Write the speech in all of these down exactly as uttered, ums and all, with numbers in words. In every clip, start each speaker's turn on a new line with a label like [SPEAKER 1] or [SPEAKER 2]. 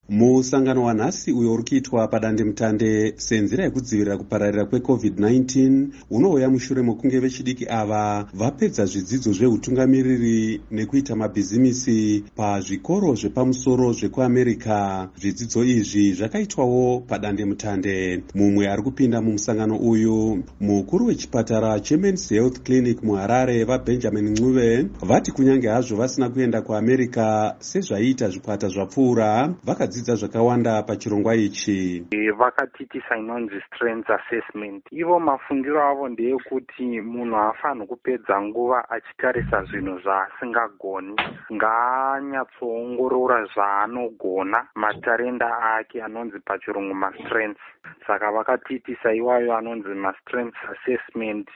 [SPEAKER 1] Musangano wanhasi uyo uri kuitwa padandemutande senzira yekudzivirira kupararira kwecovid nineteen unouya mushure mekunge vechidiki ava vapedza zvidzidzo zveutungamiriri nekuita mabhizimisi pazvikoro zvepamusoro zvekuamerica. Zvidzidzo izvi zvakaitwawo padandemutande. Mumwe ari kupinda mumusangano uyu mukuru wechipatara cheMen's Health Clinic muHarare vaBenjamin Ncube vati kunyange hazvo vasina kuenda kuamerica sezvaiita zvikwata zvapfuura, vakadzidza zvakawanda pachirongwa ichi.
[SPEAKER 2] Vakatitisa inonzi strength assessment. Ivo mafungiro avo ndeyekuti munhu hafanhi kupedza nguva achitarisa zvinhu zvaasingagoni, ngaanyatsoongorora zvaanogona, matarenda ake anonzi pachirungu mastrengths. Saka vakatitisa iwayo anonzi mastrength assessment,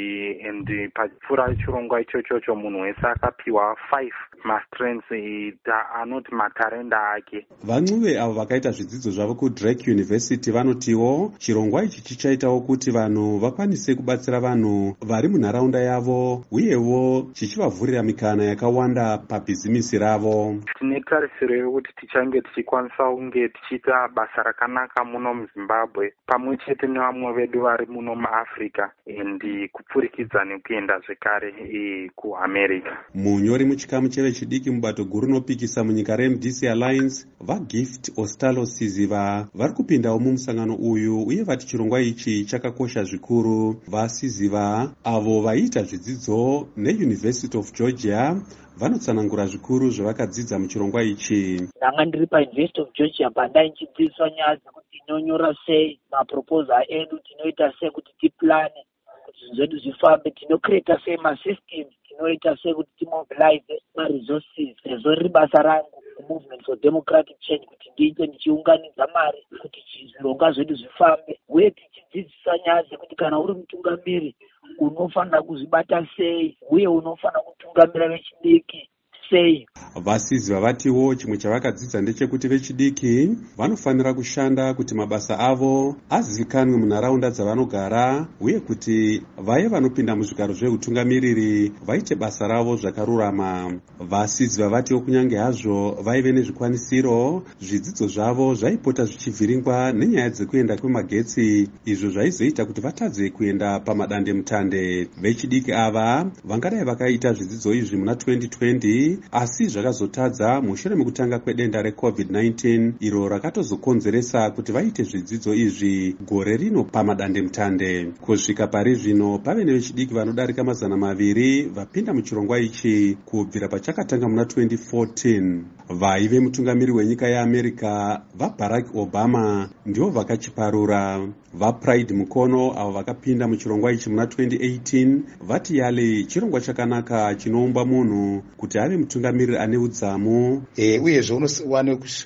[SPEAKER 2] and pachipfuura chirongwa ichochocho munhu wese akapiwa five mastrengths anoti matarenda ake.
[SPEAKER 1] Vancube avo vakaita zvidzidzo zvavo kuDrake University vanotiwo chirongwa ichi chichaitawo kuti vanhu vakwanise kubatsira vanhu vari munharaunda yavo, uyewo chichivavhurira mikana yakawanda pabhizimisi ravo.
[SPEAKER 2] Tine tarisiro yekuti tichange tichikwanisa kunge tichiita basa rakanaka muno muZimbabwe pamwe chete nevamwe vedu vari muno muAfrica, and kupfurikidza nekuenda zvekare kuAmerica.
[SPEAKER 1] Munyori muchikamu chevechidiki mubato guru rinopikisa munyika reM D C Alliance vaGift Ostalo Siziva vari kupindawo mumusangano uyu, uye vati chirongwa ichi chakakosha zvikuru. VaSiziva avo vaiita zvidzidzo neUniversity of Georgia vanotsanangura zvikuru zvavakadzidza muchirongwa ichi.
[SPEAKER 3] Ndanga ndiri paUniversity of Georgia pandai nchidzidziswa nyaya dzekuti tinonyora sei maproposal edu, tinoita sei kuti tiplane kuti zvinhu zvedu zvifambe, tinocreata sei masystems, tinoita sei kuti timobilize maresources. Rezo riri basa rangu movement for democratic change, kuti ndiite ndichiunganidza mari kuti zvirongwa zvedu zvifambe, uye tichidzidzisa nyaya dzekuti kana uri mutungamiri unofanira kuzvibata sei, uye unofanira kutungamira vechidiki sei.
[SPEAKER 1] VaSiziva vatiwo chimwe chavakadzidza ndechekuti vechidiki vanofanira kushanda kuti mabasa avo azivikanwe munharaunda dzavanogara, uye kuti vaye vanopinda muzvigaro zveutungamiriri vaite basa ravo zvakarurama. VaSiziva vatiwo kunyange hazvo vaive nezvikwanisiro, zvidzidzo zvavo zvaipota zvichivhiringwa nenyaya dzekuenda kwemagetsi, izvo zvaizoita kuti vatadze kuenda pamadandemutande. Vechidiki ava vangadai vakaita zvidzidzo izvi muna twenty twenty, asi zvakazotadza mushure mekutanga kwedenda recovid nineteen iro rakatozokonzeresa kuti vaite zvidzidzo izvi gore rino pamadandemutande. Kusvika pari zvino pave nevechidiki vanodarika mazana maviri vapinda muchirongwa ichi kubvira pachakatanga muna twenty fourteen. Vaive mutungamiri wenyika yeAmerica vaBarack Obama ndivo vakachiparura. VaPride Mukono avo vakapinda muchirongwa ichi muna twenty eighteen vati yale chirongwa chakanaka chinoumba munhu kuti ave mutungamiri ane udzamu,
[SPEAKER 4] e, uyezve unowa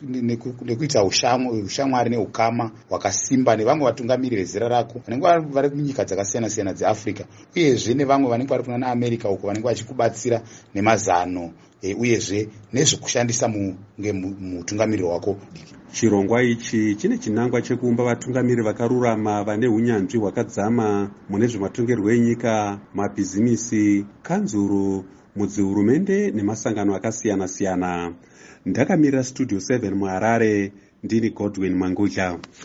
[SPEAKER 4] nekuita ushamwari neukama hwakasimba nevamwe vatungamiri vezera rako vanenge vari munyika dzakasiyana siyana dzeAfrica, uyezve nevamwe vanenge vari kuna naAmerica uko vanenge vachikubatsira nemazano, e, uyezve nezvekushandisa mutungamiri wako.
[SPEAKER 1] Chirongwa ichi chine chinangwa chekuumba vatungamiri vakarurama vane unyanzvi hwakadzama mune zvematongerwo enyika, mabhizimisi, kanzuru, mudzihurumende nemasangano akasiyana siyana. Ndakamirira Studio seven muHarare, ndini Godwin Mangudla.